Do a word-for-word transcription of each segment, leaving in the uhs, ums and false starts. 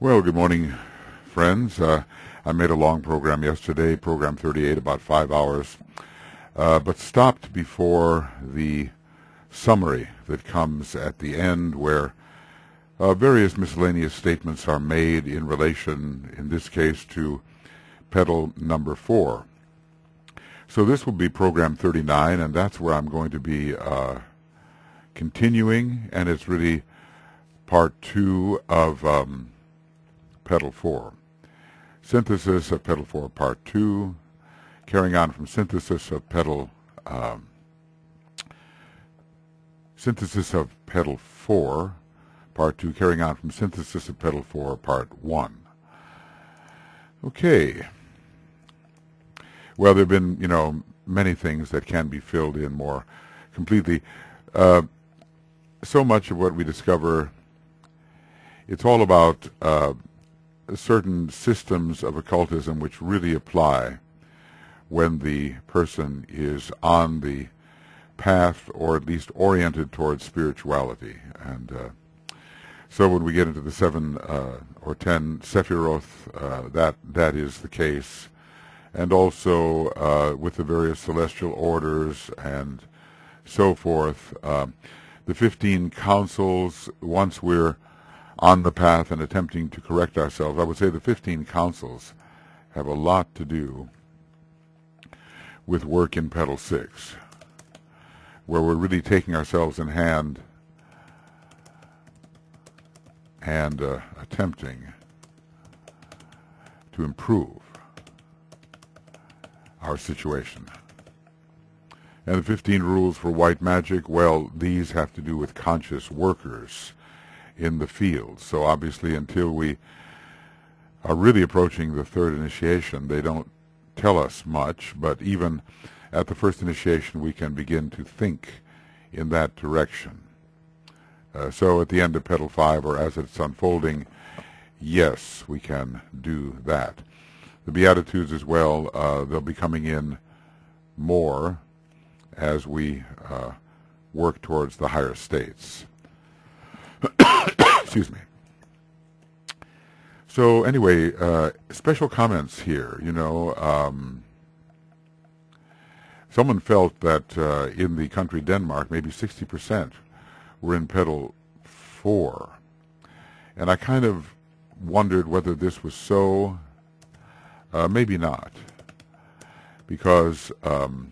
Well, good morning, friends. Uh, I made a long program yesterday, program thirty-eight, about five hours, uh, but stopped before the summary that comes at the end where uh, various miscellaneous statements are made in relation, in this case, to pedal number four. So this will be program thirty-nine, and that's where I'm going to be uh, continuing, and it's really part two of um, pedal four. Synthesis of pedal four, part two, carrying on from synthesis of pedal um, synthesis of pedal four, part two, carrying on from synthesis of pedal four, part one. Okay. Well, there have been, you know, many things that can be filled in more completely. Uh, so much of what we discover, it's all about uh, certain systems of occultism which really apply when the person is on the path, or at least oriented towards spirituality. And uh, so when we get into the seven uh, or ten Sephiroth, uh, that that is the case. And also uh, with the various celestial orders and so forth. Uh, the fifteen councils, once we're on the path and attempting to correct ourselves, I would say the fifteen councils have a lot to do with work in pedal six, where we're really taking ourselves in hand and uh, attempting to improve our situation. And the fifteen rules for white magic, well, these have to do with conscious workers in the field. So obviously until we are really approaching the third initiation, they don't tell us much, but even at the first initiation we can begin to think in that direction. Uh, so at the end of pedal five, or as it's unfolding, yes, we can do that. The Beatitudes as well, uh, they'll be coming in more as we uh, work towards the higher states. Excuse me. So anyway, uh, special comments here. You know, um, someone felt that uh, in the country Denmark, maybe sixty percent were in pedal four. And I kind of wondered whether this was so. Uh, maybe not, because um,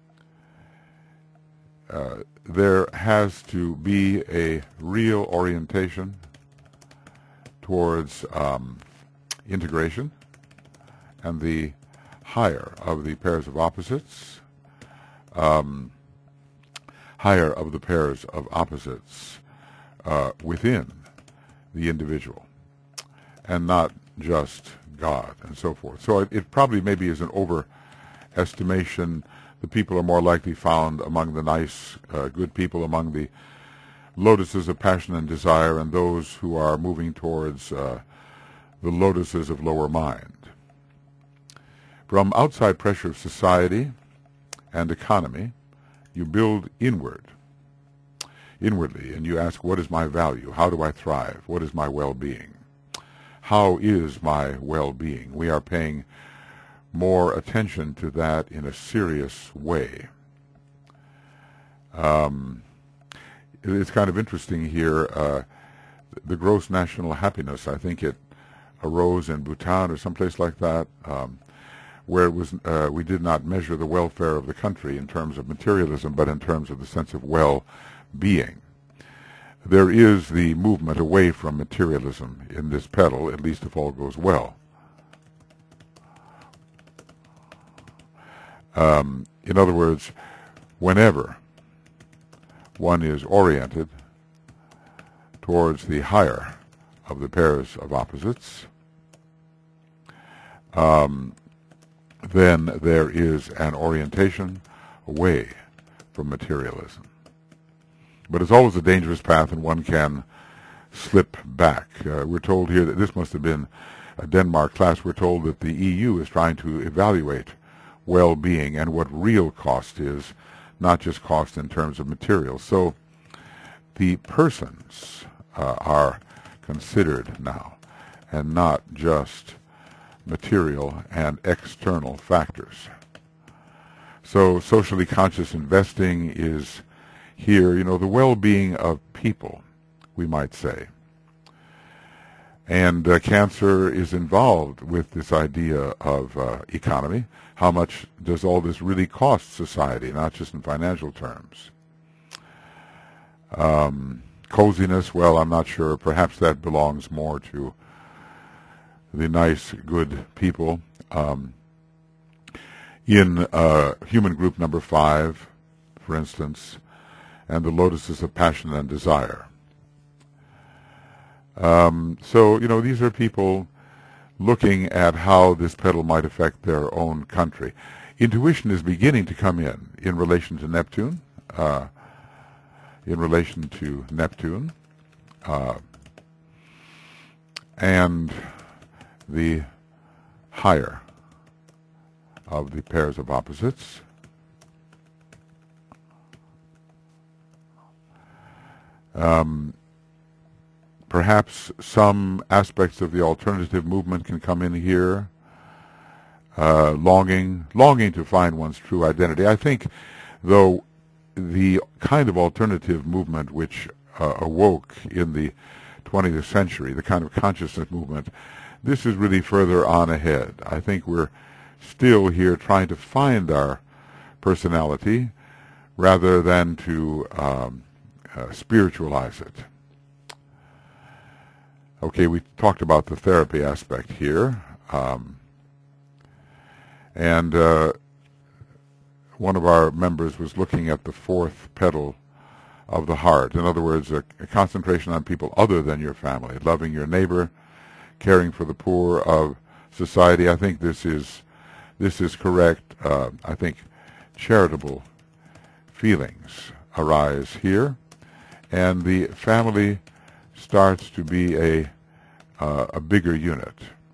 uh, there has to be a real orientation towards um, integration and the higher of the pairs of opposites, um, higher of the pairs of opposites uh, within the individual, and not just God and so forth. So it, it probably maybe is an overestimation. The people are more likely found among the nice, uh, good people, among the lotuses of passion and desire, and those who are moving towards uh, the lotuses of lower mind. From outside pressure of society and economy, you build inward, inwardly, and you ask, what is my value? How do I thrive? What is my well-being? How is my well-being? We are paying more attention to that in a serious way. Um, it's kind of interesting here. Uh, the gross national happiness, I think it arose in Bhutan or someplace like that, um, where it was uh, we did not measure the welfare of the country in terms of materialism, but in terms of the sense of well-being. There is the movement away from materialism in this pedal, at least if all goes well. Um, in other words, whenever one is oriented towards the higher of the pairs of opposites, um, then there is an orientation away from materialism. But it's always a dangerous path, and one can slip back. Uh, we're told here that this must have been a Denmark class. We're told that the E U is trying to evaluate well-being and what real cost is, not just cost in terms of materials. So the persons uh, are considered now. and not just material and external factors. So socially conscious investing is here, you know, the well-being of people, we might say. And uh, Cancer is involved with this idea of uh, economy. How much does all this really cost society, not just in financial terms? Um, coziness, well, I'm not sure. Perhaps that belongs more to the nice, good people. Um, in uh, human group number five, for instance, and the lotuses of passion and desire. Um, so, you know, these are people looking at how this petal might affect their own country. Intuition is beginning to come in in relation to Neptune, uh, in relation to Neptune, uh, and the higher of the pairs of opposites. Um, Perhaps some aspects of the alternative movement can come in here, uh, longing, longing to find one's true identity. I think, though, the kind of alternative movement which uh, awoke in the twentieth century, the kind of consciousness movement, this is really further on ahead. I think we're still here trying to find our personality rather than to um, uh, spiritualize it. Okay, we talked about the therapy aspect here, um, and uh, one of our members was looking at the fourth petal of the heart. In other words, a, a concentration on people other than your family, loving your neighbor, caring for the poor of society. I think this is this is correct. Uh, I think charitable feelings arise here, and the family starts to be a uh, a bigger unit.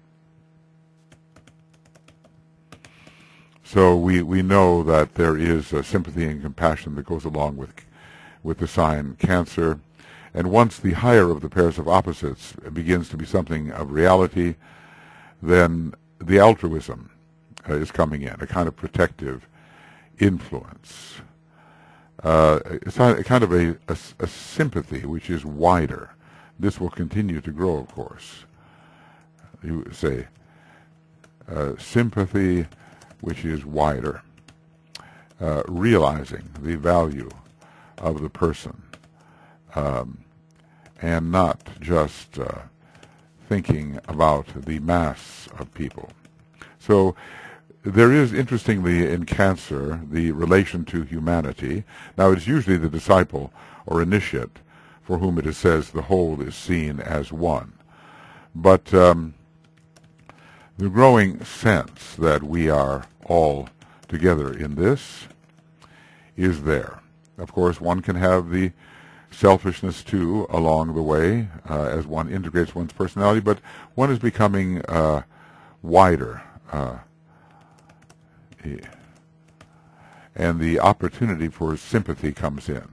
So we we know that there is a sympathy and compassion that goes along with with the sign Cancer, and once the higher of the pairs of opposites begins to be something of reality, then the altruism uh, is coming in, a kind of protective influence. Uh, it's a kind of a, a, a sympathy which is wider. This will continue to grow, of course. You say uh, sympathy which is wider, uh, realizing the value of the person, um, and not just uh, thinking about the mass of people. So there is, interestingly, in Cancer, the relation to humanity. Now, it's usually the disciple or initiate for whom it is says the whole is seen as one. But um, the growing sense that we are all together in this is there. Of course, one can have the selfishness, too, along the way, uh, as one integrates one's personality, but one is becoming uh, wider, uh, and the opportunity for sympathy comes in.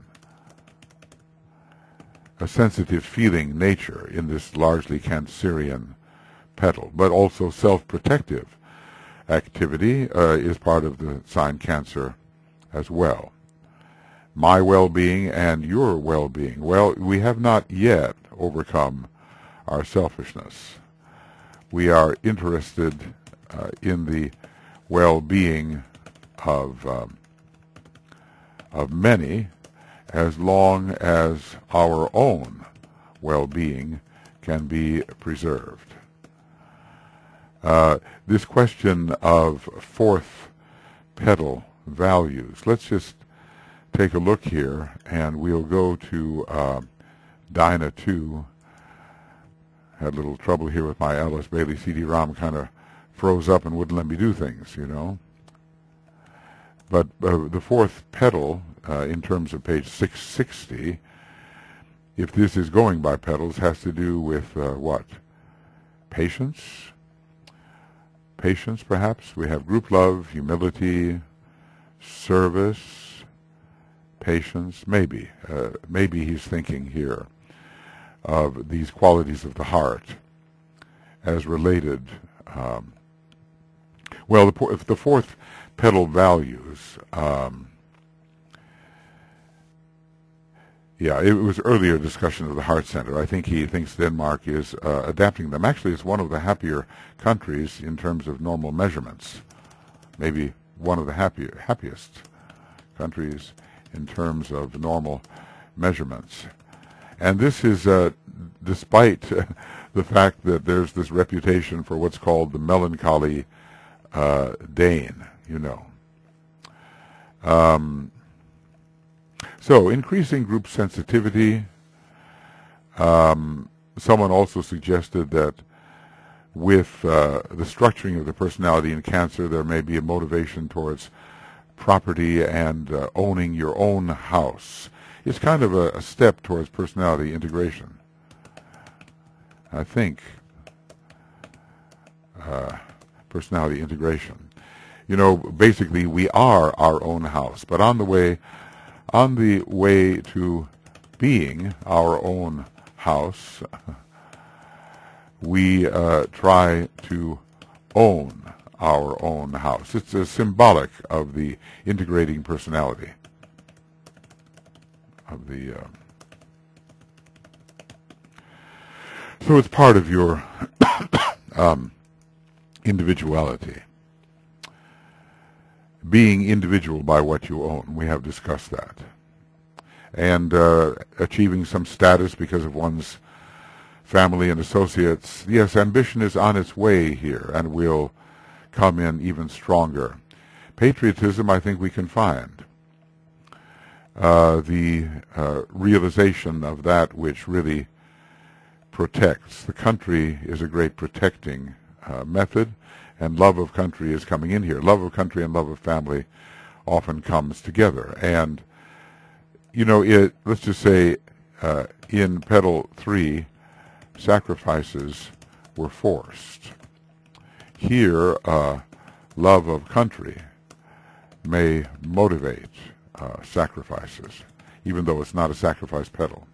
A sensitive feeling nature in this largely Cancerian petal, but also self-protective activity uh, is part of the sign Cancer as well. My well-being and your well-being. Well, we have not yet overcome our selfishness. We are interested uh, in the well-being of um, of many, as long as our own well-being can be preserved. Uh, this question of fourth petal values. Let's just take a look here, and we'll go to uh, Dyna two. Had a little trouble here with my Alice Bailey C D ROM, kind of froze up and wouldn't let me do things, you know. But uh, the fourth petal, uh, in terms of page six sixty, if this is going by petals, has to do with uh, what? Patience? Patience, perhaps. We have group love, humility, service, patience. Maybe. Uh, maybe he's thinking here of these qualities of the heart. as related. Um, well, the, the fourth petal values. Um, yeah, it was earlier discussion of the heart center. I think he thinks Denmark is uh, adapting them. Actually, it's one of the happier countries in terms of normal measurements. Maybe one of the happier, happiest countries in terms of normal measurements. And this is uh, despite uh, the fact that there's this reputation for what's called the melancholy uh, Dane, you know. Um, so, increasing group sensitivity. Um, someone also suggested that with uh, the structuring of the personality in Cancer, there may be a motivation towards property and uh, owning your own house. It's kind of a, a step towards personality integration, I think. Uh, personality integration. You know, basically, we are our own house, but on the way, on the way to being our own house, we uh, try to own our own house. It's a symbolic of the integrating personality of the. Uh, so it's part of your um, individuality. Being individual by what you own. We have discussed that. And uh, achieving some status because of one's family and associates. Yes, ambition is on its way here and will come in even stronger. Patriotism, I think we can find. Uh, the uh, realization of that which really protects. The country is a great protecting uh, method, and love of country is coming in here. Love of country and love of family often comes together. And, you know, it, let's just say uh, in petal three, sacrifices were forced. Here, uh, love of country may motivate uh, sacrifices, even though it's not a sacrifice petal.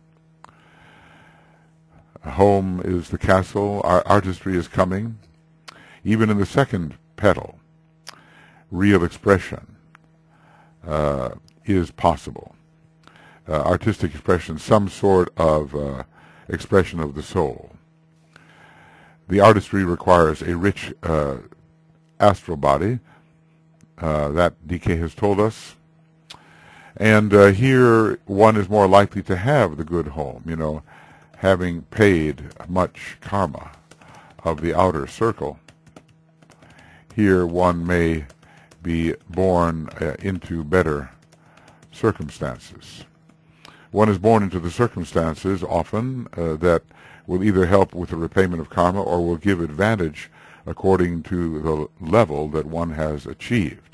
Home is the castle. Our artistry is coming. Even in the second petal, real expression uh, is possible. Uh, artistic expression, some sort of uh, expression of the soul. The artistry requires a rich uh, astral body. Uh, that D K has told us. And uh, here one is more likely to have the good home, you know, having paid much karma of the outer circle. Here one may be born uh, into better circumstances. One is born into the circumstances often uh, that will either help with the repayment of karma or will give advantage according to the level that one has achieved.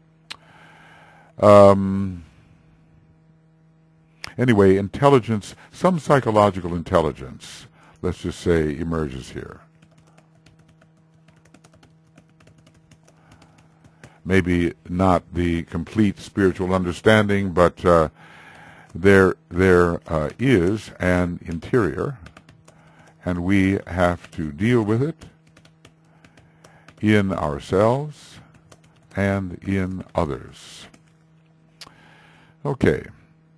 Um, anyway, intelligence, some psychological intelligence, let's just say, emerges here. Maybe not the complete spiritual understanding, but uh, there there uh, is an interior, and we have to deal with it in ourselves and in others. Okay.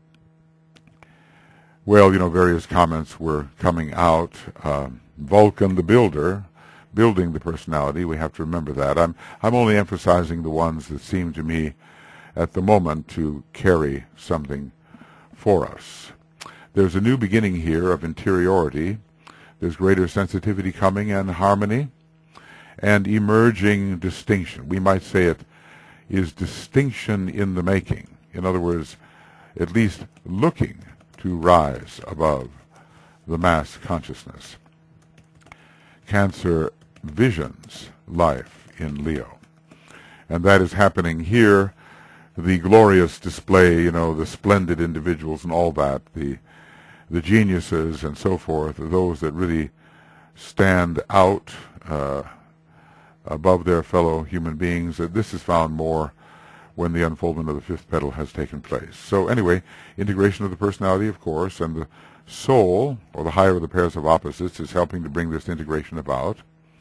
Well, you know, various comments were coming out. Um, Vulcan the Builder, building the personality, we have to remember that. I'm, I'm only emphasizing the ones that seem to me at the moment to carry something for us. There's a new beginning here of interiority. There's greater sensitivity coming and harmony and emerging distinction. We might say it is distinction in the making. In other words, at least looking to rise above the mass consciousness. Cancer visions life in Leo. And that is happening here. The glorious display, you know, the splendid individuals and all that, the the geniuses and so forth, those that really stand out uh, above their fellow human beings. Uh, this is found more when the unfoldment of the fifth petal has taken place. So anyway, integration of the personality, of course, and the soul, or the higher of the pairs of opposites, is helping to bring this integration about.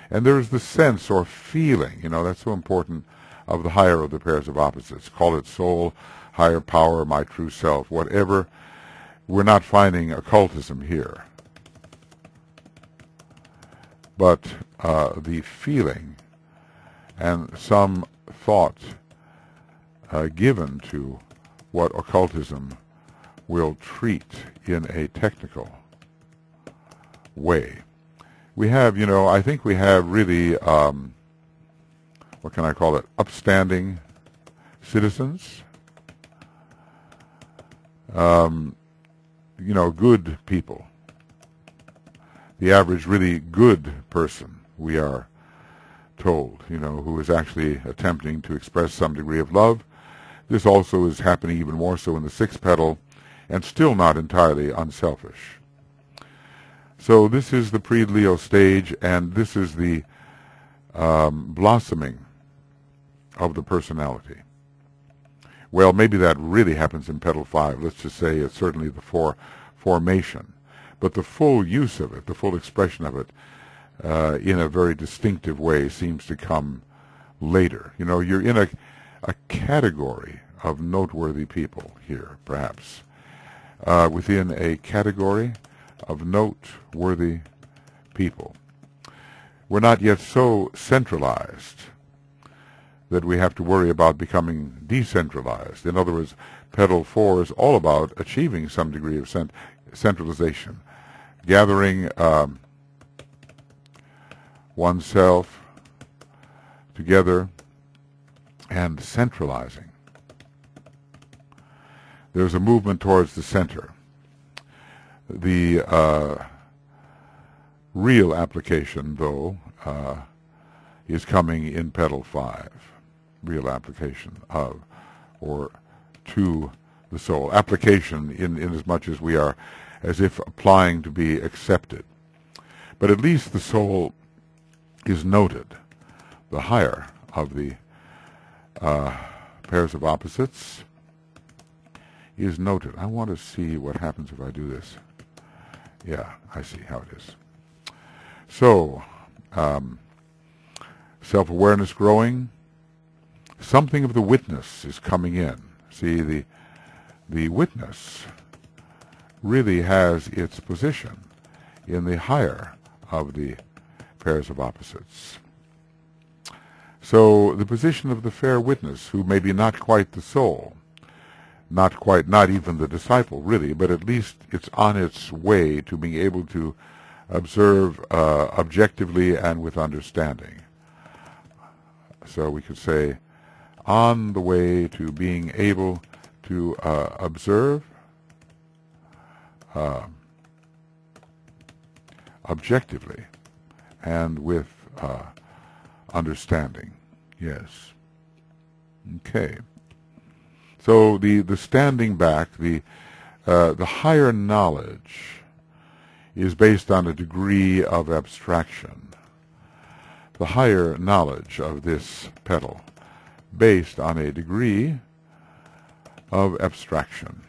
And there's the sense or feeling, you know, that's so important, of the higher of the pairs of opposites. Call it soul, higher power, my true self, whatever. We're not finding occultism here. But uh, the feeling and some thought uh, given to what occultism will treat in a technical way. We have, you know, I think we have really, um, what can I call it, upstanding citizens, um, you know, good people. The average really good person, we are told, you know, who is actually attempting to express some degree of love. This also is happening even more so in the sixth petal, and still not entirely unselfish. So this is the pre-Leo stage, and this is the um, blossoming of the personality. Well, maybe that really happens in petal five. Let's just say it's certainly the for formation. But the full use of it, the full expression of it, uh, in a very distinctive way seems to come later. You know, you're in a, a category of noteworthy people here, perhaps. Uh, within a category of noteworthy people. We're not yet so centralized that we have to worry about becoming decentralized. In other words, petal four is all about achieving some degree of cent centralization, gathering um, oneself together and centralizing. There's a movement towards the center. The uh, real application, though, uh, is coming in petal five. Real application of, or to the soul. Application in, in as much as we are as if applying to be accepted. But at least the soul is noted, the higher of the uh, pairs of opposites is noted. I want to see what happens if I do this. Yeah, I see how it is. So, um, self-awareness growing. Something of the witness is coming in. See, the the witness really has its position in the higher of the pairs of opposites. So the position of the fair witness, who may be not quite the soul, not quite, not even the disciple, really, but at least it's on its way to being able to observe uh, objectively and with understanding. So we could say, on the way to being able to uh, observe uh, objectively and with uh, understanding. Yes. Okay. So the the standing back, the uh, the higher knowledge is based on a degree of abstraction. The higher knowledge of this petal, based on a degree of abstraction.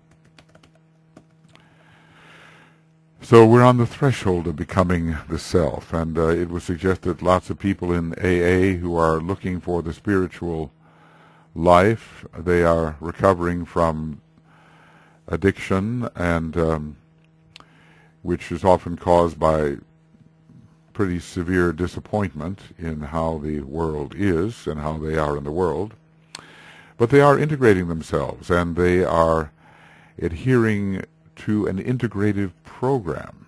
So we're on the threshold of becoming the self, and uh, it was suggested lots of people in A A who are looking for the spiritual life, they are recovering from addiction, and um, which is often caused by pretty severe disappointment in how the world is and how they are in the world. But they are integrating themselves, and they are adhering to an integrative program.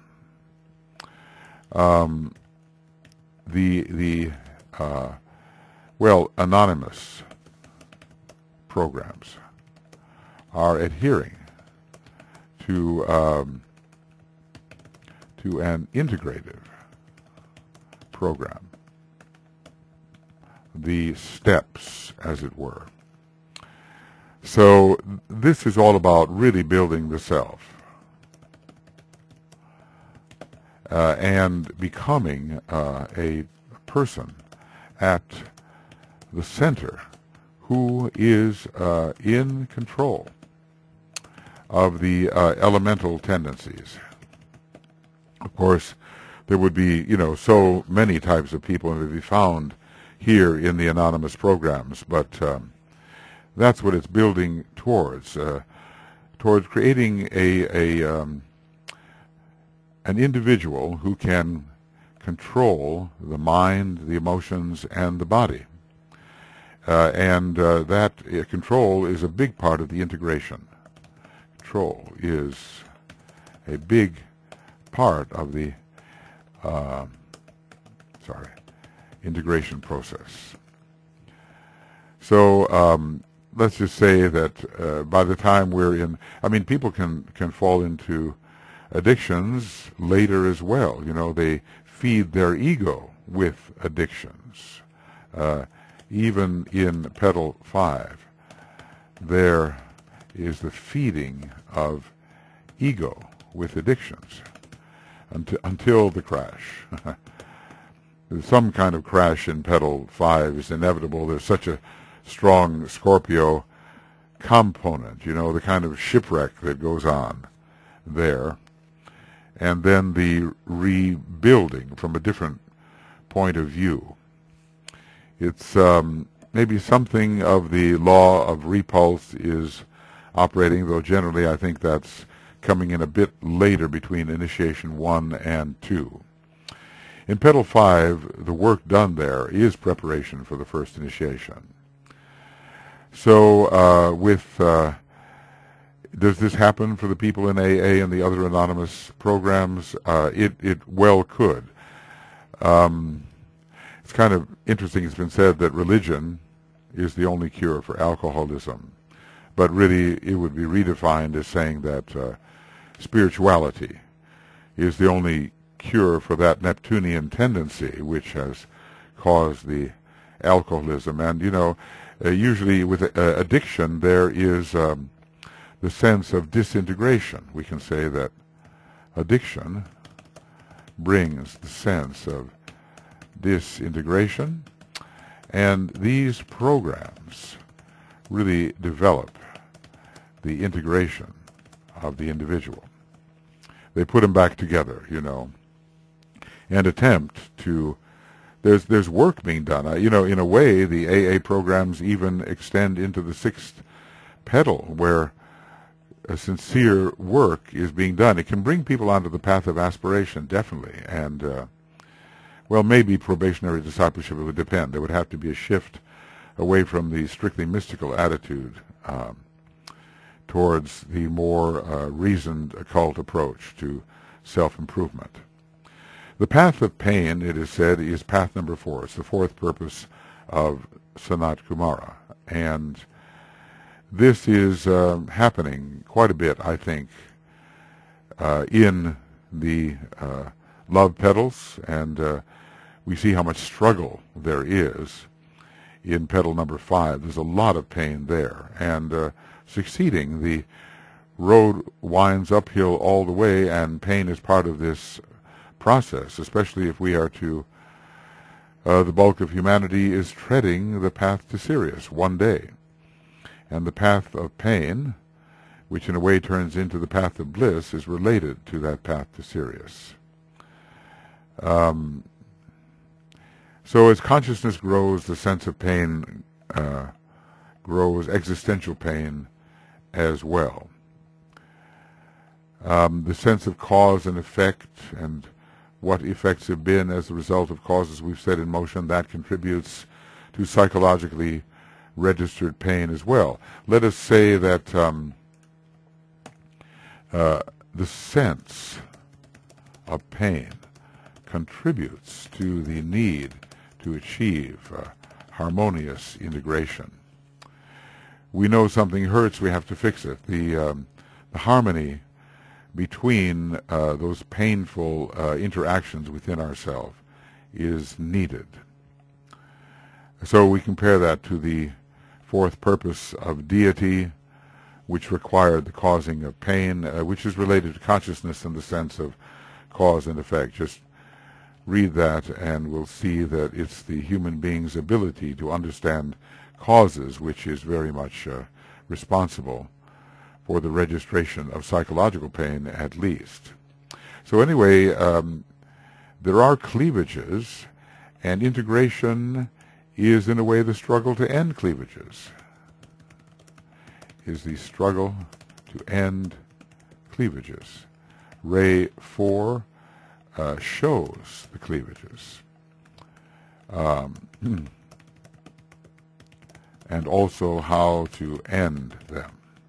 Um, the the uh, well, anonymous programs are adhering to um, to an integrative program, the steps, as it were. So this is all about really building the self uh, and becoming uh, a person at the center who is uh, in control of the uh, elemental tendencies. Of course, there would be, you know, so many types of people that would be found here in the anonymous programs. But um, that's what it's building towards, uh, towards creating a, a um, an individual who can control the mind, the emotions, and the body. Uh, and uh, that uh, control is a big part of the integration. Control is a big part of the uh, sorry, integration process. So um, let's just say that uh, by the time we're in, I mean, people can, can fall into addictions later as well. You know, they feed their ego with addictions. Uh, even in Petal five, there is the feeding of ego with addictions until, until the crash. Some kind of crash in Petal five is inevitable. There's such a strong Scorpio component, you know, the kind of shipwreck that goes on there. And then the rebuilding from a different point of view. It's um, maybe something of the law of repulse is operating, though generally I think that's coming in a bit later between initiation one and two. In Petal five, the work done there is preparation for the first initiation. So uh, with uh, does this happen for the people in A A and the other anonymous programs? Uh, it, it well could. Um, it's kind of interesting, it's been said that religion is the only cure for alcoholism. But really, it would be redefined as saying that uh, spirituality is the only cure for that Neptunian tendency which has caused the alcoholism. And, you know, uh, usually with uh, addiction, there is um, the sense of disintegration. We can say that addiction brings the sense of disintegration, and these programs really develop the integration of the individual. They put them back together, you know, and attempt to, there's there's work being done. Uh, you know, in a way, the A A programs even extend into the sixth petal, where a sincere work is being done. It can bring people onto the path of aspiration, definitely, and uh, well, maybe probationary discipleship, it would depend. There would have to be a shift away from the strictly mystical attitude um, towards the more uh, reasoned occult approach to self-improvement. The path of pain, it is said, is path number four. It's the fourth purpose of Sanat Kumara. And this is uh, happening quite a bit, I think, uh, in the uh, love petals, and uh, we see how much struggle there is in petal number five. There's a lot of pain there, and uh, succeeding, the road winds uphill all the way, and pain is part of this process, especially if we are to, uh, the bulk of humanity is treading the path to Sirius one day. And the path of pain, which in a way turns into the path of bliss, is related to that path to Sirius. Um, so as consciousness grows, the sense of pain uh, grows, existential pain as well. Um, the sense of cause and effect, and what effects have been as a result of causes we've set in motion, that contributes to psychologically registered pain as well. Let us say that um, uh, the sense of pain contributes to the need to achieve uh, harmonious integration. We know something hurts, we have to fix it. The, um, the harmony between uh, those painful uh, interactions within ourselves is needed. So we compare that to the fourth purpose of deity, which required the causing of pain, uh, which is related to consciousness in the sense of cause and effect. Just read that and we'll see that it's the human being's ability to understand causes which is very much uh, responsible for the registration of psychological pain, at least. So anyway, um, there are cleavages, and integration is in a way the struggle to end cleavages, is the struggle to end cleavages. Ray four uh, shows the cleavages. Um, and also how to end them.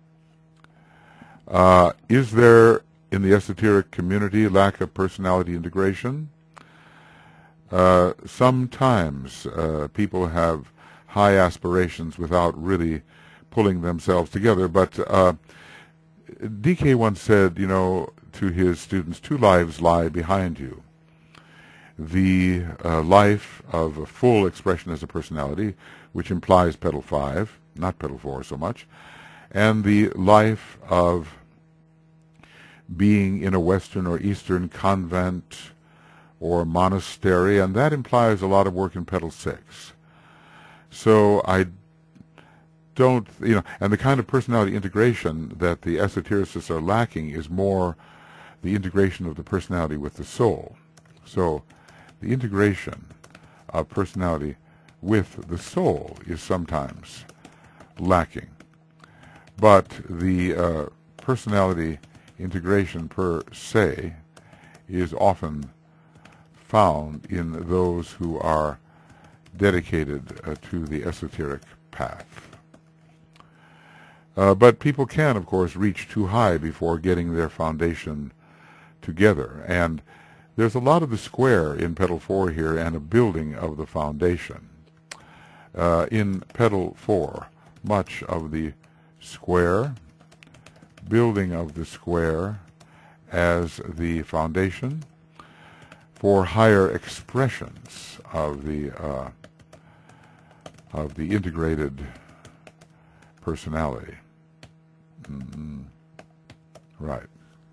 Uh, is there, in the esoteric community, lack of personality integration? Uh, sometimes uh, people have high aspirations without really pulling themselves together, but uh, D K once said, you know, to his students, two lives lie behind you. The uh, life of a full expression as a personality, which implies petal five, not petal four so much, and the life of being in a Western or Eastern convent or monastery, and that implies a lot of work in petal six. So I don't, you know, and the kind of personality integration that the esotericists are lacking is more the integration of the personality with the soul. So the integration of personality with the soul is sometimes lacking. But the uh, personality integration per se is often found in those who are dedicated uh, to the esoteric path. Uh, but people can, of course, reach too high before getting their foundation together. And there's a lot of the square in petal four here and a building of the foundation. Uh, in petal four, much of the square, building of the square as the foundation for higher expressions of the uh, of the integrated personality. Mm-hmm. Right.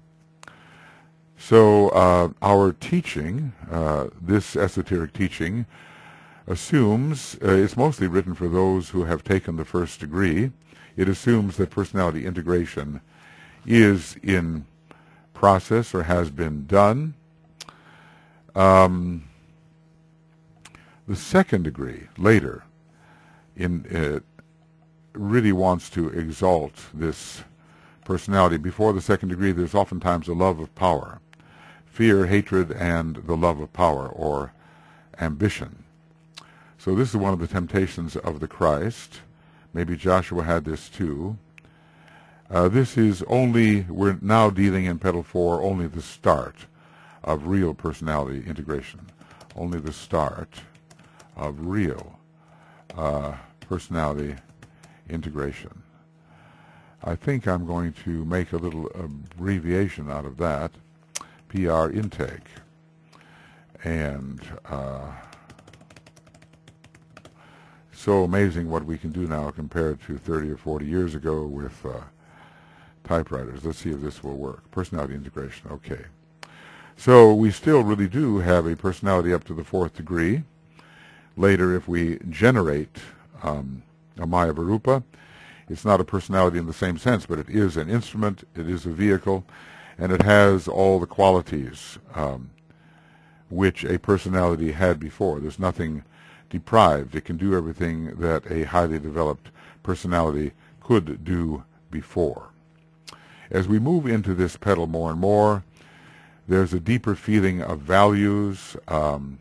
So uh, our teaching, uh, this esoteric teaching, assumes, uh, it's mostly written for those who have taken the first degree. It assumes that personality integration is in process or has been done. Um, the second degree, later, in uh, really wants to exalt this personality. Before the second degree, there's oftentimes a love of power. Fear, hatred, and the love of power, or ambition. So this is one of the temptations of the Christ. Maybe Joshua had this too. Uh, this is only, we're now dealing in petal four, only the start of real personality integration. Only the start of real uh, personality integration. I think I'm going to make a little abbreviation out of that. P R intake. And uh, so amazing what we can do now compared to thirty or forty years ago with uh, typewriters. Let's see if this will work. Personality integration, okay. So we still really do have a personality up to the fourth degree. Later, if we generate um, a Maya Varupa, it's not a personality in the same sense, but it is an instrument, it is a vehicle, and it has all the qualities um, which a personality had before. There's nothing deprived. It can do everything that a highly developed personality could do before. As we move into this petal more and more, there's a deeper feeling of values. Um,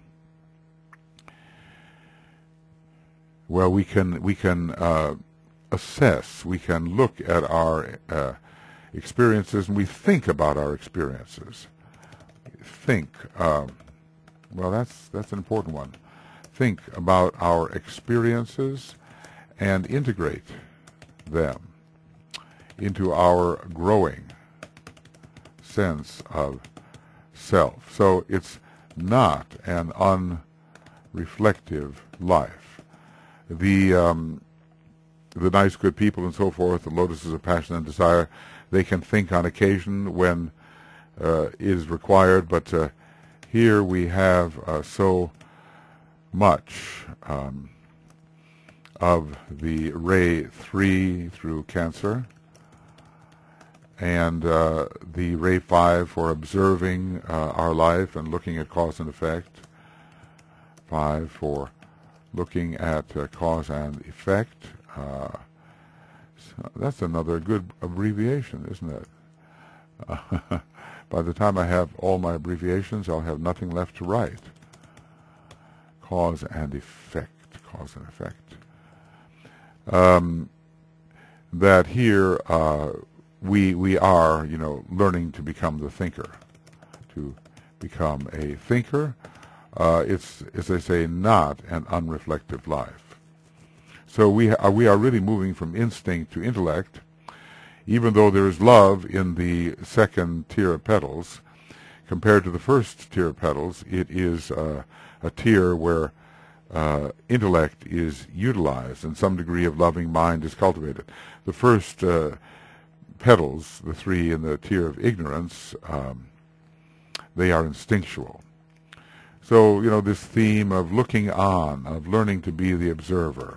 well, we can we can uh, assess. We can look at our uh, experiences, and we think about our experiences. Think. Uh, well, that's that's an important one. Think about our experiences and integrate them into our growing sense of self. So it's not an unreflective life. The um, the nice, good people and so forth, the lotuses of passion and desire, they can think on occasion when uh, it is required, but uh, here we have uh, so much um, of the ray three through Cancer, and uh, the ray five for observing uh, our life and looking at cause and effect. Five for looking at uh, cause and effect. Uh, so that's another good abbreviation, isn't it? Uh, by the time I have all my abbreviations, I'll have nothing left to write. Cause and effect. Cause and effect. Um, that here uh, we we are, you know, learning to become the thinker, to become a thinker. Uh, it's, as I say, not an unreflective life. So we ha- we are really moving from instinct to intellect, even though there is love in the second tier of petals. Compared to the first tier of petals, it is uh, a tier where uh, intellect is utilized and some degree of loving mind is cultivated. The first uh, petals, the three in the tier of ignorance, um, they are instinctual. So, you know, this theme of looking on, of learning to be the observer,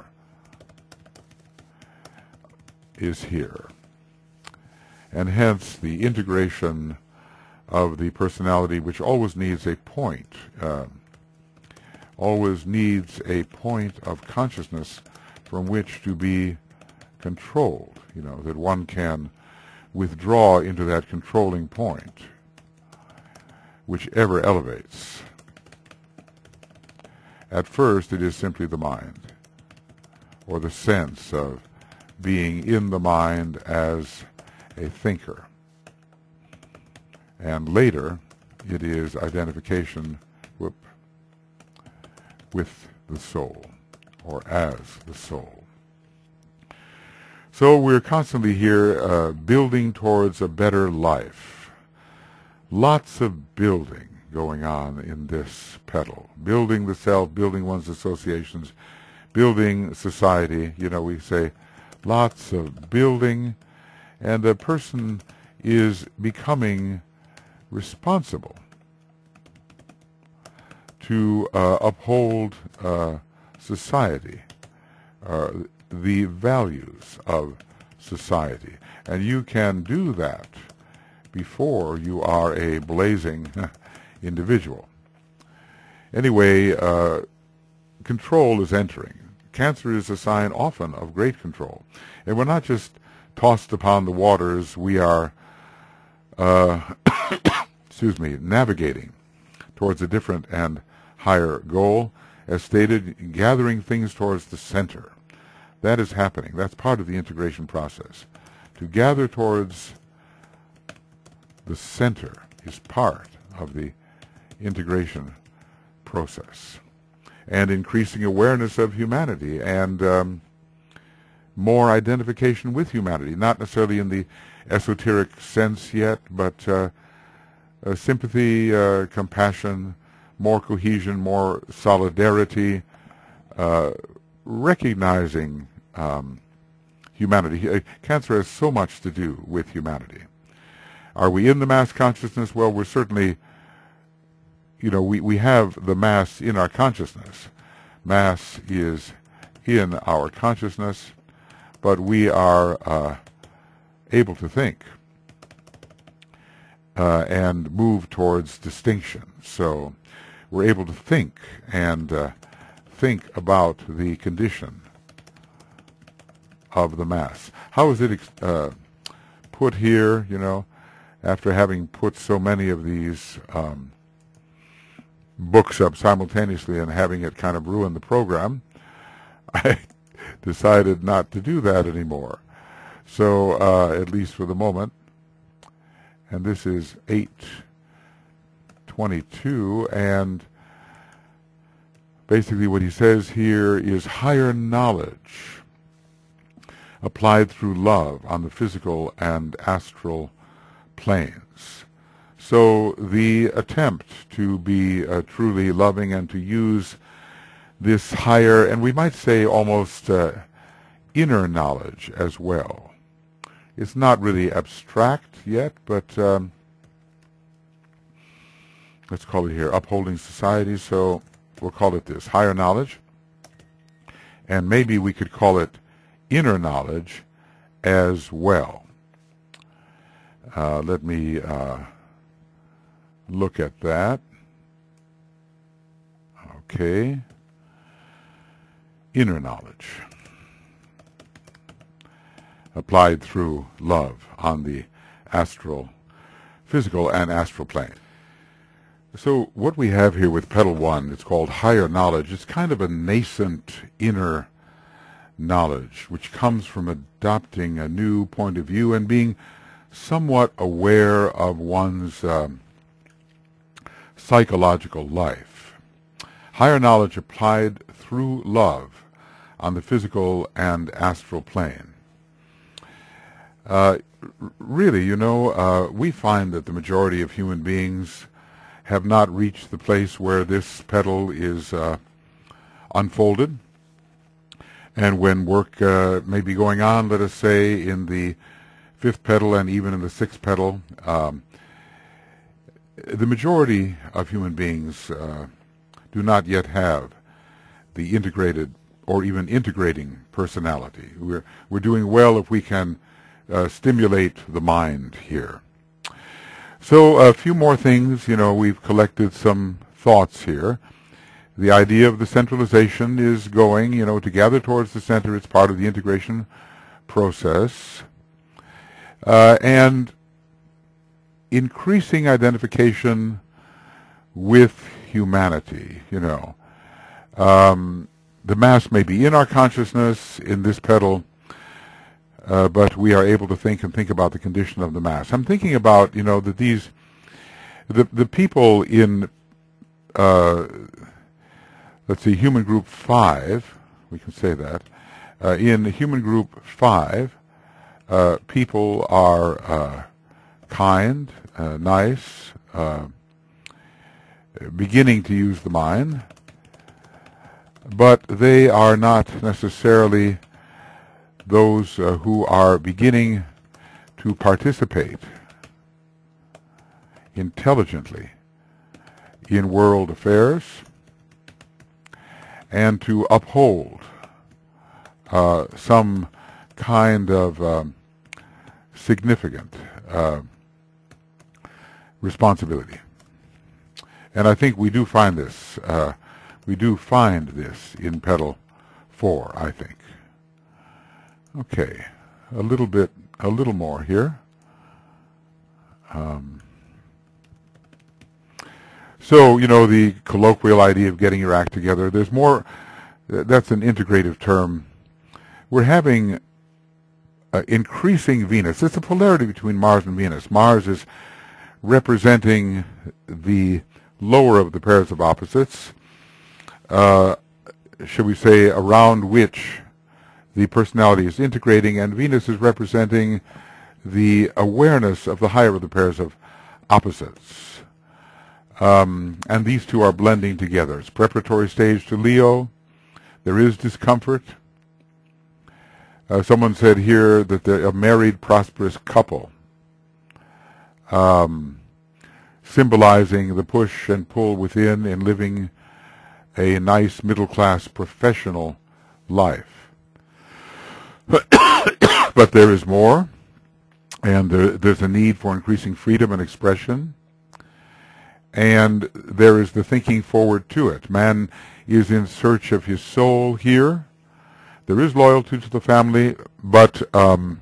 is here. And hence the integration of the personality, which always needs a point, uh, always needs a point of consciousness from which to be controlled, you know, that one can withdraw into that controlling point, whichever elevates. At first, it is simply the mind, or the sense of being in the mind as a thinker. And later, it is identification whoop, with the soul, or as the soul. So we're constantly here uh, building towards a better life. Lots of building going on in this petal. Building the self, building one's associations, building society. You know, we say lots of building, and a person is becoming responsible to uh, uphold uh, society, uh, the values of society. And you can do that before you are a blazing individual. Anyway, uh, control is entering. Cancer is a sign often of great control. And we're not just tossed upon the waters, we are, uh, excuse me, navigating towards a different and higher goal. As stated, gathering things towards the center. That is happening. That's part of the integration process. To gather towards the center is part of the integration process, and increasing awareness of humanity and um, more identification with humanity, not necessarily in the esoteric sense yet, but uh, uh, sympathy, uh, compassion, more cohesion, more solidarity, uh, recognizing um, humanity. Uh, cancer has so much to do with humanity. Are we in the mass consciousness? Well, we're certainly, you know, we, we have the mass in our consciousness. Mass is in our consciousness, but we are uh, able to think uh, and move towards distinction. So we're able to think and uh, think about the condition of the mass. How is it uh, put here, you know, after having put so many of these um, books up simultaneously and having it kind of ruin the program, I decided not to do that anymore. So, uh, at least for the moment, and this is eight twenty-two, and basically what he says here is higher knowledge applied through love on the physical and astral planes. So the attempt to be uh, truly loving and to use this higher, and we might say almost uh, inner knowledge as well. It's not really abstract yet, but um, let's call it here upholding society, so we'll call it this, higher knowledge. And maybe we could call it inner knowledge as well. Uh, let me uh, look at that. Okay. Inner knowledge applied through love on the astral, physical and astral plane. So what we have here with petal one, it's called higher knowledge. It's kind of a nascent inner knowledge, which comes from adopting a new point of view and being somewhat aware of one's um, psychological life. Higher knowledge applied through love on the physical and astral plane. Uh, really, you know, uh, we find that the majority of human beings have not reached the place where this petal is uh, unfolded. And when work uh, may be going on, let us say, in the fifth petal and even in the sixth petal, um, the majority of human beings uh, do not yet have the integrated or even integrating personality. We're, we're doing well if we can uh, stimulate the mind here. So a few more things, you know, we've collected some thoughts here. The idea of the centralization is going, you know, to gather towards the center. It's part of the integration process. Uh, and increasing identification with humanity, you know. Um, the mass may be in our consciousness in this petal, Uh, but we are able to think and think about the condition of the mass. I'm thinking about, you know, that these, the the people in, uh, let's see, human group five, we can say that, uh, in human group five, uh, people are uh, kind, uh, nice, uh, beginning to use the mind, but they are not necessarily those uh, who are beginning to participate intelligently in world affairs and to uphold uh, some kind of um, significant uh, responsibility. And I think we do find this, uh, we do find this in petal four, I think. Okay, a little bit, a little more here. Um, so, you know, the colloquial idea of getting your act together, there's more, that's an integrative term. We're having uh, increasing Venus. It's a polarity between Mars and Venus. Mars is representing the lower of the pairs of opposites, uh, should we say, around which the personality is integrating, and Venus is representing the awareness of the higher of the pairs of opposites. Um, and these two are blending together. It's preparatory stage to Leo. There is discomfort. Uh, someone said here that they're a married, prosperous couple, um, symbolizing the push and pull within in living a nice middle-class professional life. But, but there is more, and there, there's a need for increasing freedom and expression, and there is the thinking forward to it. Man is in search of his soul here. There is loyalty to the family, but um,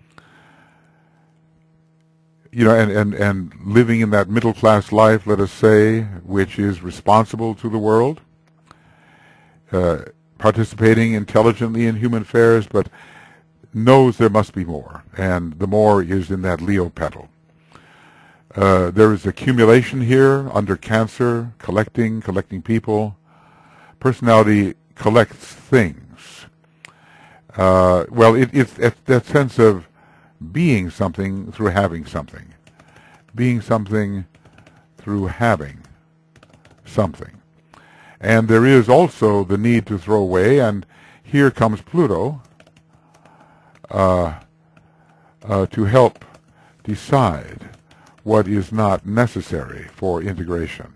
you know, and, and, and living in that middle class life, let us say, which is responsible to the world, uh, participating intelligently in human affairs, but knows there must be more, and the more is in that Leo petal. Uh, there is accumulation here under Cancer, collecting, collecting people. Personality collects things. Uh, well, it, it's that sense of being something through having something. Being something through having something. And there is also the need to throw away, and here comes Pluto uh, uh, to help decide what is not necessary for integration.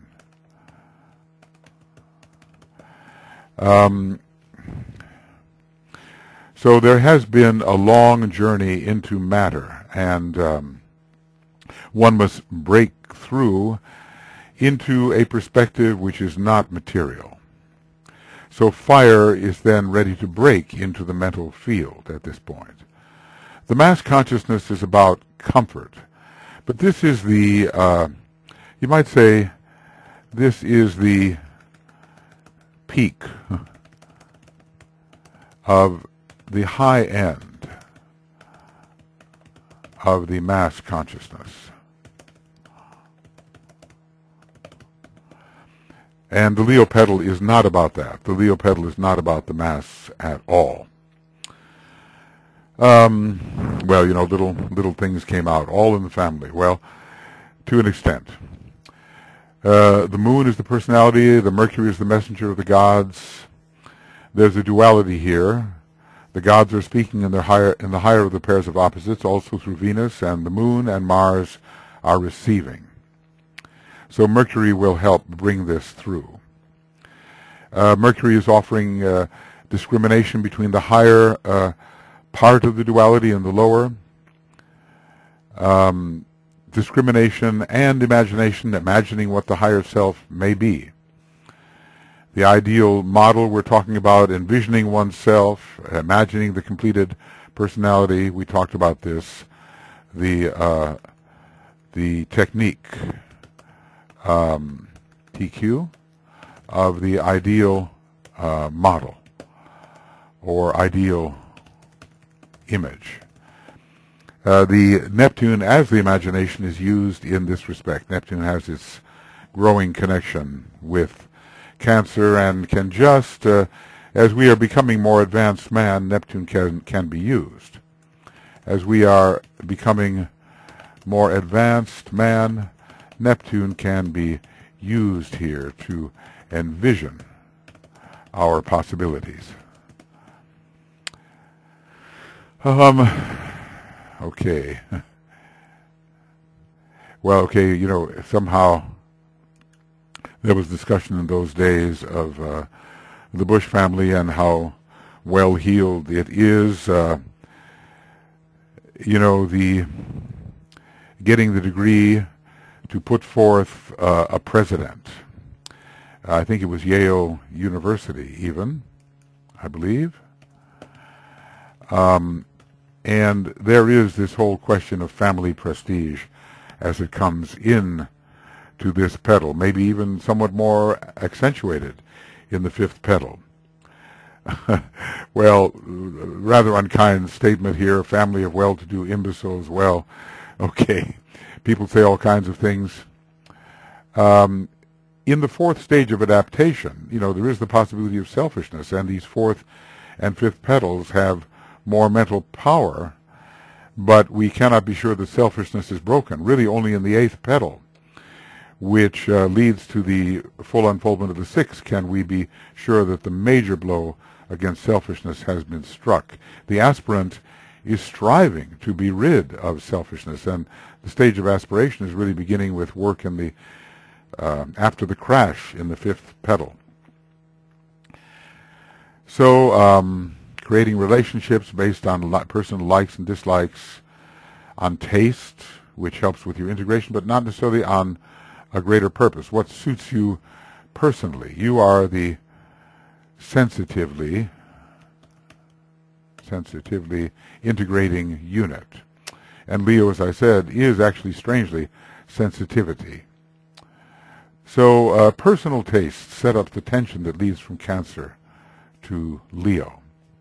Um, so there has been a long journey into matter, and um, One must break through into a perspective which is not material. So fire is then ready to break into the mental field at this point. The mass consciousness is about comfort, but this is the, uh, you might say, this is the peak of the high end of the mass consciousness. And the Leo petal is not about that. The Leo petal is not about the mass at all. Um, well, you know, little little things came out, all in the family. Well, to an extent. Uh, the moon is the personality. The Mercury is the messenger of the gods. There's a duality here. The gods are speaking in their higher in the higher of the pairs of opposites, also through Venus, and the moon and Mars are receiving. So Mercury will help bring this through. Uh, Mercury is offering uh, discrimination between the higher uh, part of the duality and the lower. Um, discrimination and imagination, imagining what the higher self may be. The ideal model we're talking about, envisioning oneself, imagining the completed personality. We talked about this. The uh, the technique. Um, T Q of the ideal uh, model or ideal image. Uh, the Neptune as the imagination is used in this respect. Neptune has its growing connection with Cancer and can just, uh, as we are becoming more advanced man, Neptune can, can be used. As we are becoming more advanced man, Neptune can be used here to envision our possibilities. Um, okay. Well, okay, you know, somehow there was discussion in those days of uh, the Bush family and how well-heeled it is. Uh, you know, the getting the degree to put forth uh, a president. I think it was Yale University even, I believe. Um, and there is this whole question of family prestige as it comes in to this petal, maybe even somewhat more accentuated in the fifth petal. Well, rather unkind statement here, family of well-to-do imbeciles. Well, okay. People say all kinds of things. Um, in the fourth stage of adaptation, you know, there is the possibility of selfishness, and these fourth and fifth petals have more mental power, but we cannot be sure that selfishness is broken. Really only in the eighth petal, which uh, leads to the full unfoldment of the sixth, can we be sure that the major blow against selfishness has been struck. The aspirant is striving to be rid of selfishness, and the stage of aspiration is really beginning with work in the uh, after the crash in the fifth petal. So um, creating relationships based on li personal likes and dislikes, on taste, which helps with your integration, but not necessarily on a greater purpose. What suits you personally? You are the sensitively sensitively integrating unit. And Leo, as I said, is actually strangely sensitivity. So uh, personal taste set up the tension that leads from Cancer to Leo.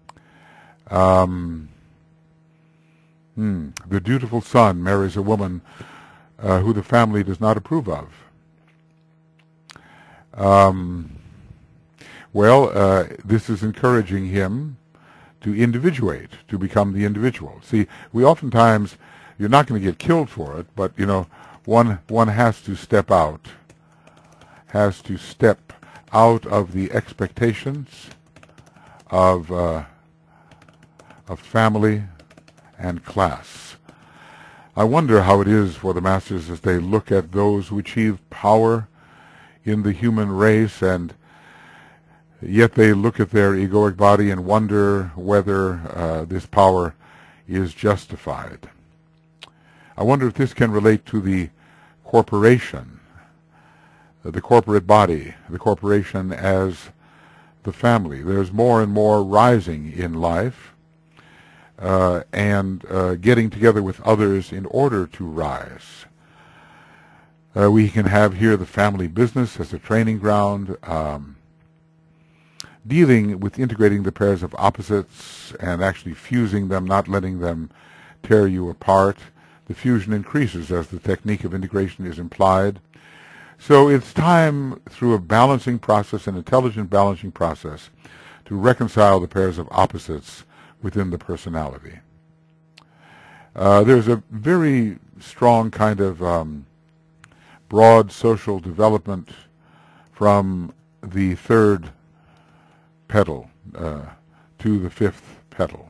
Um, hmm, the dutiful son marries a woman uh, who the family does not approve of. Um, well, uh, this is encouraging him to individuate, to become the individual. See, we oftentimes, you're not going to get killed for it, but, you know, one one has to step out, has to step out of the expectations of uh, of family and class. I wonder how it is for the masters as they look at those who achieve power in the human race, and yet they look at their egoic body and wonder whether uh, this power is justified. I wonder if this can relate to the corporation, the corporate body, the corporation as the family. There's more and more rising in life uh, and uh, getting together with others in order to rise. Uh, we can have here the family business as a training ground, um, dealing with integrating the pairs of opposites and actually fusing them, not letting them tear you apart. The fusion increases as the technique of integration is implied. So it's time, through a balancing process, an intelligent balancing process, to reconcile the pairs of opposites within the personality. Uh, there's a very strong kind of um, broad social development from the third petal uh, to the fifth petal.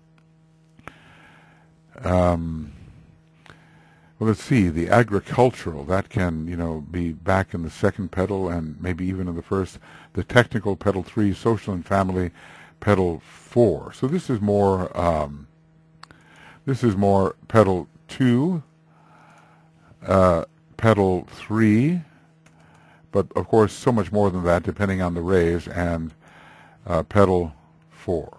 Um, well, let's see, the agricultural, that can, you know, be back in the second petal and maybe even in the first. The technical, petal three, social and family, petal four. So this is more, um, this is more petal two, uh, petal three, but of course so much more than that depending on the rays, and uh, petal four.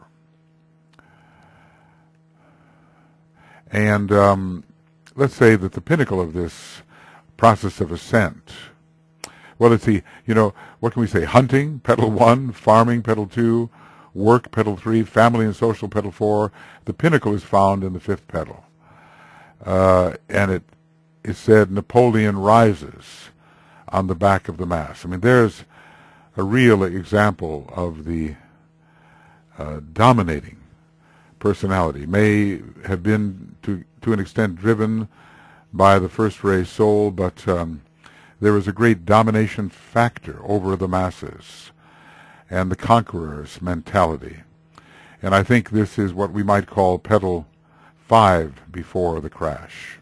And um, let's say that the pinnacle of this process of ascent, well, let's see, you know, what can we say? Hunting, petal one, farming, petal two, work, petal three, family and social, petal four. The pinnacle is found in the fifth petal. Uh, and it is said Napoleon rises on the back of the mass. I mean, there's a real example of the uh, dominating personality. May have been to to an extent driven by the first ray soul, but um, there was a great domination factor over the masses and the conqueror's mentality. And I think this is what we might call petal five before the crash.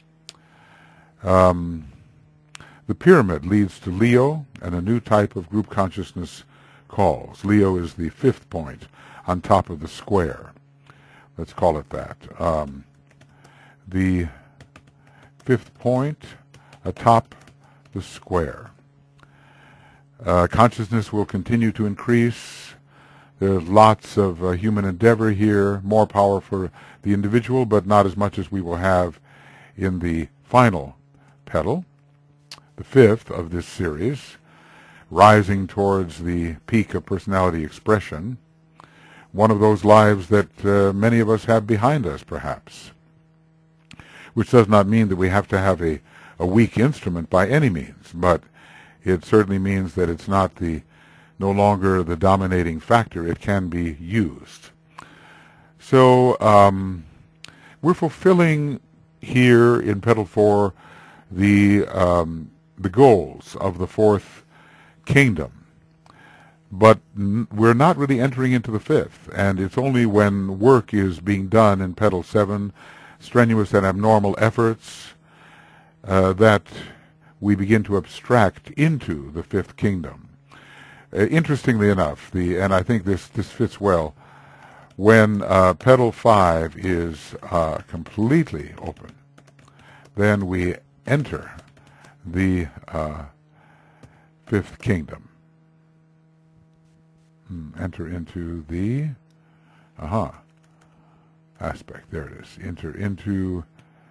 Um, the pyramid leads to Leo and a new type of group consciousness calls. Leo is the fifth point on top of the square. Let's call it that. Um, the fifth point atop the square. Uh, consciousness will continue to increase. There's lots of uh, human endeavor here, more power for the individual, but not as much as we will have in the final petal, the fifth of this series, rising towards the peak of personality expression. One of those lives that uh, many of us have behind us, perhaps, which does not mean that we have to have a, a weak instrument by any means, but it certainly means that it's not the no longer the dominating factor. It can be used. So um, we're fulfilling here in petal four the um, the goals of the fourth kingdom. But n we're not really entering into the fifth, and it's only when work is being done in petal seven, strenuous and abnormal efforts, uh, that we begin to abstract into the fifth kingdom. Uh, interestingly enough, the and I think this this fits well, when uh, petal five is uh, completely open, then we enter the uh, fifth kingdom. Enter into the aha uh-huh, aspect. There it is. Enter into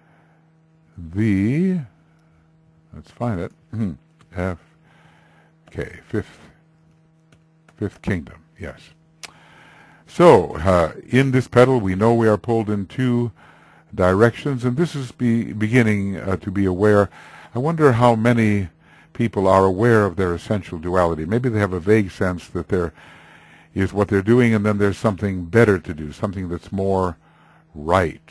the, let's find it. F. Okay, fifth fifth kingdom. Yes. So uh, in this petal, we know we are pulled in two directions, and this is be beginning uh, to be aware. I wonder how many people are aware of their essential duality. Maybe they have a vague sense that they're is what they're doing, and then there's something better to do, something that's more right.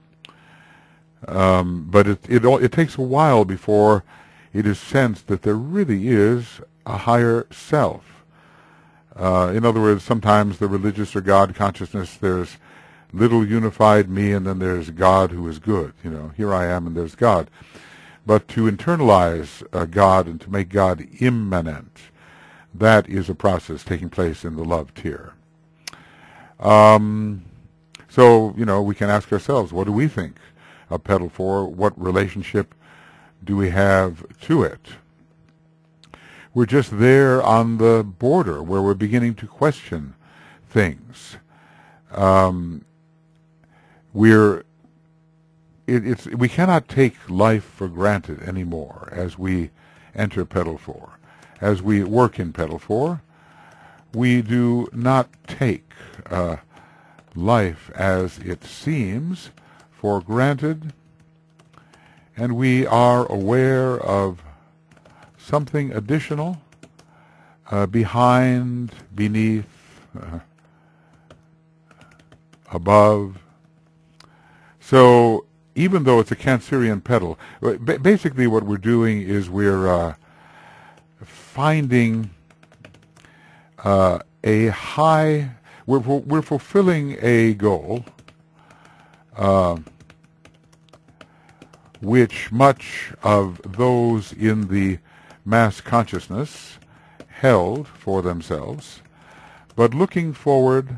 Um, but it, it, it takes a while before it is sensed that there really is a higher self. Uh, in other words, sometimes the religious or God consciousness, there's little unified me, and then there's God who is good. You know, here I am, and there's God. But to internalize uh, God and to make God immanent, that is a process taking place in the love tier. Um, so, you know, we can ask ourselves, what do we think of petal four? What relationship do we have to it? We're just there on the border where we're beginning to question things. Um, we're it, it's we cannot take life for granted anymore as we enter petal four. As we work in petal four, we do not take uh, life as it seems for granted, and we are aware of something additional uh, behind, beneath, uh, above. So even though it's a Cancerian petal, ba- basically what we're doing is we're uh, finding uh, a high, we're, we're fulfilling a goal uh, which much of those in the mass consciousness held for themselves, but looking forward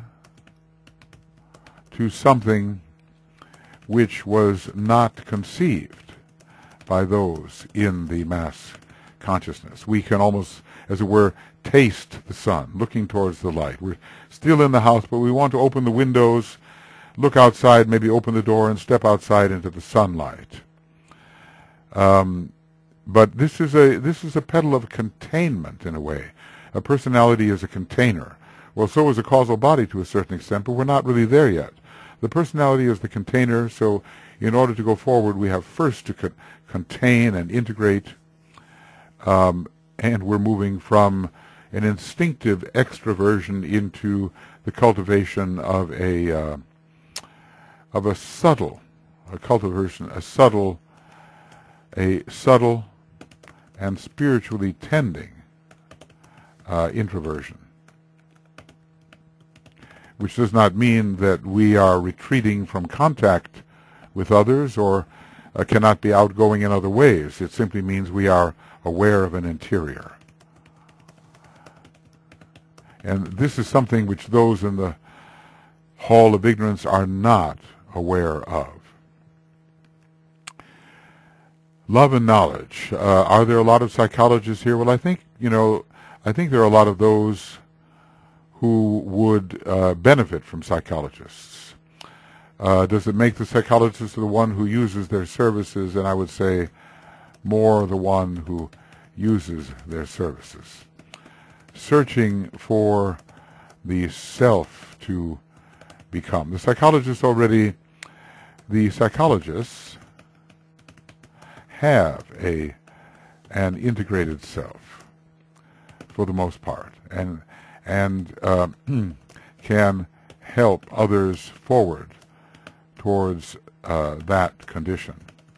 to something which was not conceived by those in the mass consciousness. We can almost, as it were, taste the sun, looking towards the light. We're still in the house, but we want to open the windows, look outside, maybe open the door and step outside into the sunlight. Um, but this is a this is a petal of containment in a way. A personality is a container. Well, so is a causal body to a certain extent, but we're not really there yet. The personality is the container, so in order to go forward, we have first to co- contain and integrate, um, and we're moving from an instinctive extroversion into the cultivation of a uh, of a subtle, a cultivation, a subtle, a subtle and spiritually tending uh, introversion, which does not mean that we are retreating from contact with others or uh, cannot be outgoing in other ways. It simply means we are aware of an interior. And this is something which those in the Hall of Ignorance are not aware of. Love and knowledge. Uh, are there a lot of psychologists here? Well, I think, you know, I think there are a lot of those who would uh, benefit from psychologists. Uh, does it make the psychologist the one who uses their services? And I would say more the one who uses their services. Searching for the self to become. The psychologists already, the psychologists have a an integrated self for the most part, and and uh, can help others forward towards uh, that condition.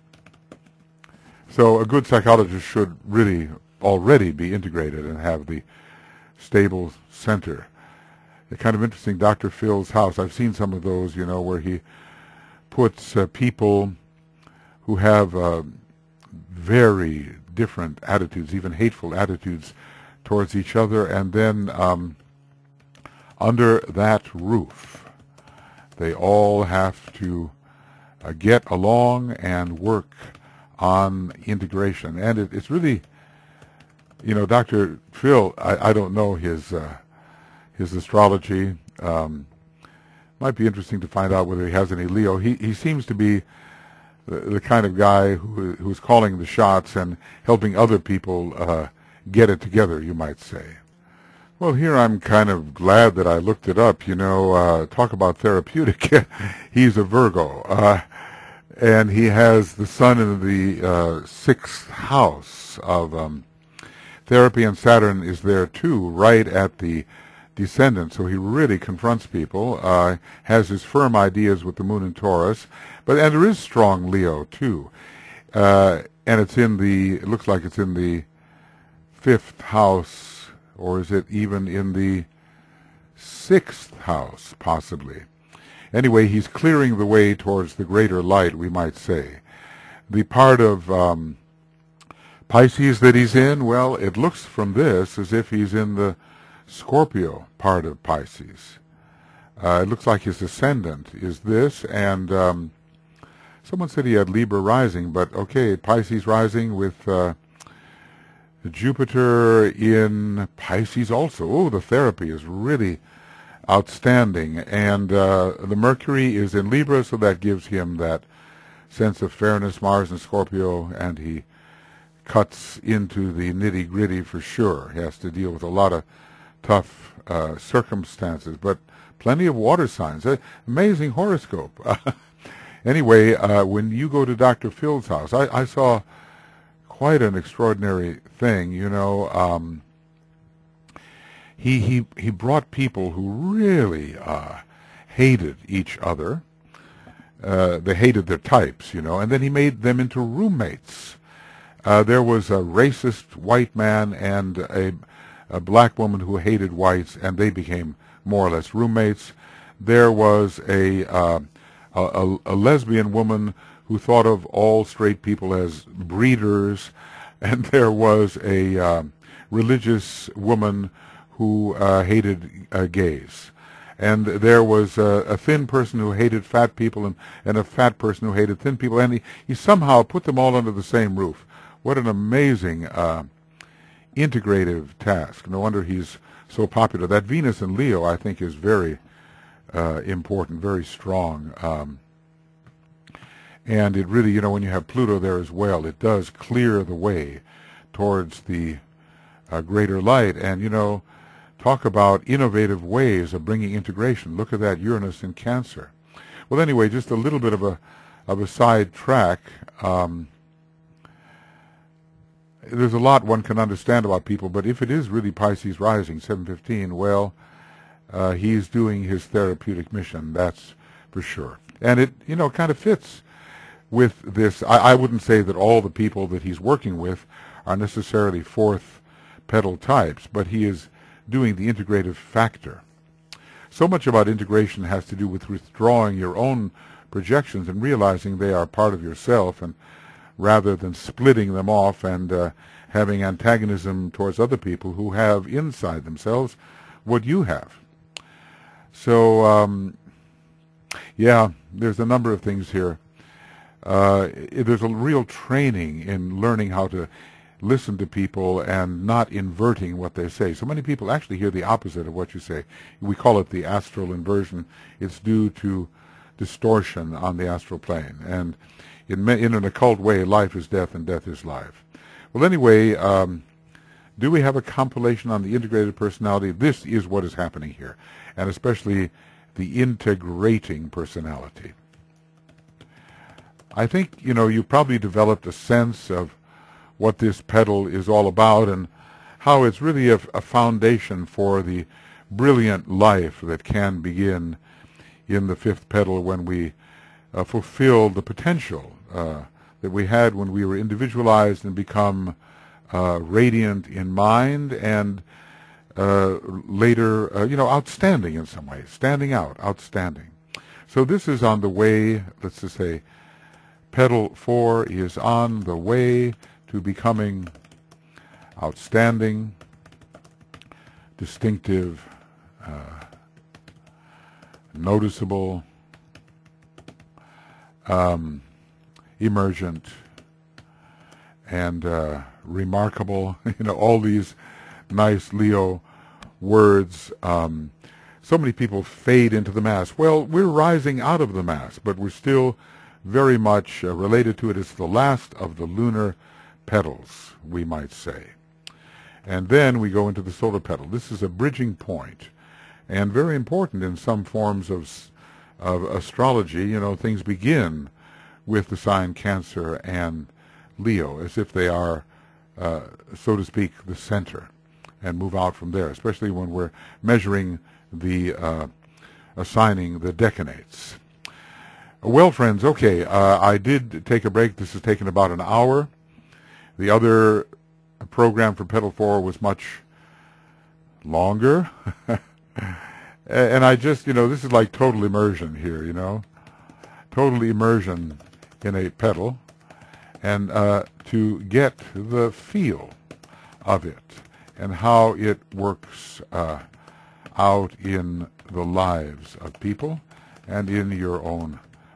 So a good psychologist should really already be integrated and have the stable center. It's kind of interesting, Doctor Phil's house. I've seen some of those, you know, where he puts uh, people who have uh, very different attitudes, even hateful attitudes towards each other, and then um, under that roof, they all have to uh, get along and work on integration. And it, it's really, you know, Doctor Phil, I, I don't know his uh, his astrology. Um, might be interesting to find out whether he has any Leo. He he seems to be the, the kind of guy who who's calling the shots and helping other people uh, get it together, you might say. Well, here I'm kind of glad that I looked it up. You know, uh, talk about therapeutic. He's a Virgo, uh, and he has the sun in the uh, sixth house of um, therapy, and Saturn is there too, right at the descendant. So he really confronts people. Uh, has his firm ideas with the moon in Taurus, but and there is strong Leo too, uh, and it's in the. It looks like it's in the fifth house. Or is it even in the sixth house, possibly? Anyway, he's clearing the way towards the greater light, we might say. The part of um, Pisces that he's in, well, it looks from this as if he's in the Scorpio part of Pisces. Uh, it looks like his ascendant is this, and um, Someone said he had Libra rising, but okay, Pisces rising with uh, Jupiter in Pisces also. Oh, the therapy is really outstanding. And uh, the Mercury is in Libra, so that gives him that sense of fairness. Mars in Scorpio, and he cuts into the nitty-gritty for sure. He has to deal with a lot of tough uh, circumstances, but plenty of water signs. Uh, amazing horoscope. Anyway, uh, when you go to Doctor Phil's house, I, I saw quite an extraordinary thing. You know, um, he he he brought people who really uh, hated each other. Uh, they hated their types, you know, and then he made them into roommates. Uh, there was a racist white man and a, a black woman who hated whites, and they became more or less roommates. There was a uh, a, a lesbian woman who thought of all straight people as breeders, and there was a uh, religious woman who uh, hated uh, gays. And there was a, a thin person who hated fat people, and, and a fat person who hated thin people, and he, he somehow put them all under the same roof. What an amazing uh, integrative task. No wonder he's so popular. That Venus in Leo, I think, is very uh, important, very strong. Um, and it really, you know, when you have Pluto there as well, it does clear the way towards the uh, greater light. And, you know, talk about innovative ways of bringing integration. Look at that Uranus in Cancer. Well, anyway, just a little bit of a of a side track. Um, there's a lot one can understand about people, but if it is really Pisces rising, seven fifteen, well, uh, he's doing his therapeutic mission, that's for sure. And it, you know, kind of fits with this. I, I wouldn't say that all the people that he's working with are necessarily fourth petal types, but he is doing the integrative factor. So much about integration has to do with withdrawing your own projections and realizing they are part of yourself, and rather than splitting them off and uh, having antagonism towards other people who have inside themselves what you have. So, um, yeah, there's a number of things here. Uh, there's a real training in learning how to listen to people and not inverting what they say. So many people actually hear the opposite of what you say. We call it the astral inversion. It's due to distortion on the astral plane. And in, in an occult way, life is death and death is life. Well, anyway, um, do we have a compilation on the integrated personality? This is what is happening here, and especially the integrating personality. I think, you know, you probably developed a sense of what this petal is all about and how it's really a, a foundation for the brilliant life that can begin in the fifth petal when we uh, fulfill the potential uh, that we had when we were individualized and become uh, radiant in mind and uh, later, uh, you know, outstanding in some ways, standing out, outstanding. So this is on the way, let's just say, petal four is on the way to becoming outstanding, distinctive, uh, noticeable, um, emergent, and uh, remarkable. You know, all these nice Leo words. Um, so many people fade into the mass. Well, we're rising out of the mass, but we're still very much uh, related to it. It's the last of the lunar petals, we might say. And then we go into the solar petal. This is a bridging point, and very important in some forms of, of astrology. You know, things begin with the sign Cancer and Leo, as if they are, uh, so to speak, the center, and move out from there, especially when we're measuring the, uh, assigning the decanates. Well, friends, okay, uh, I did take a break. This has taken about an hour. The other program for Petal four was much longer. And I just, you know, this is like total immersion here, you know. Total immersion in a petal. And uh, to get the feel of it and how it works uh, out in the lives of people and in your own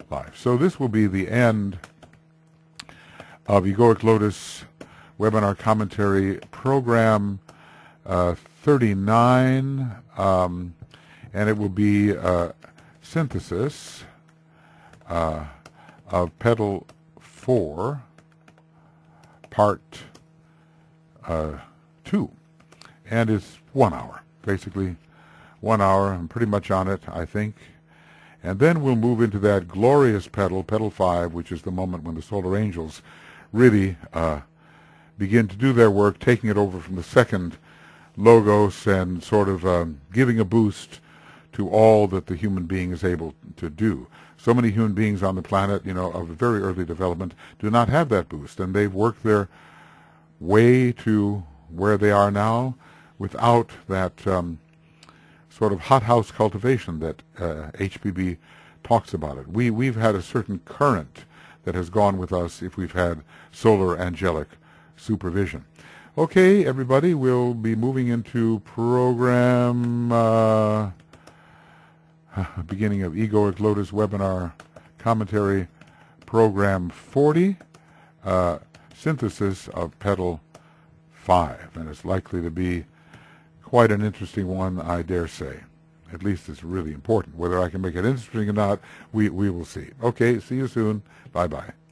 life. So this will be the end of Egoic Lotus webinar commentary program uh, thirty-nine, um, and it will be a synthesis uh, of Petal four, part uh, two, and it's one hour, basically one hour. I'm pretty much on it, I think. And then we'll move into that glorious petal, Petal five, which is the moment when the solar angels really uh, begin to do their work, taking it over from the second logos and sort of um, giving a boost to all that the human being is able to do. So many human beings on the planet, you know, of very early development, do not have that boost, and they've worked their way to where they are now without that um, sort of hothouse cultivation that uh, H P B talks about it. We, we've had a certain current that has gone with us if we've had solar angelic supervision. Okay, everybody, we'll be moving into program, uh, beginning of Egoic Lotus webinar commentary, program forty, uh, synthesis of Petal five, and it's likely to be quite an interesting one, I dare say. At least it's really important. Whether I can make it interesting or not, we, we will see. Okay, see you soon. Bye-bye.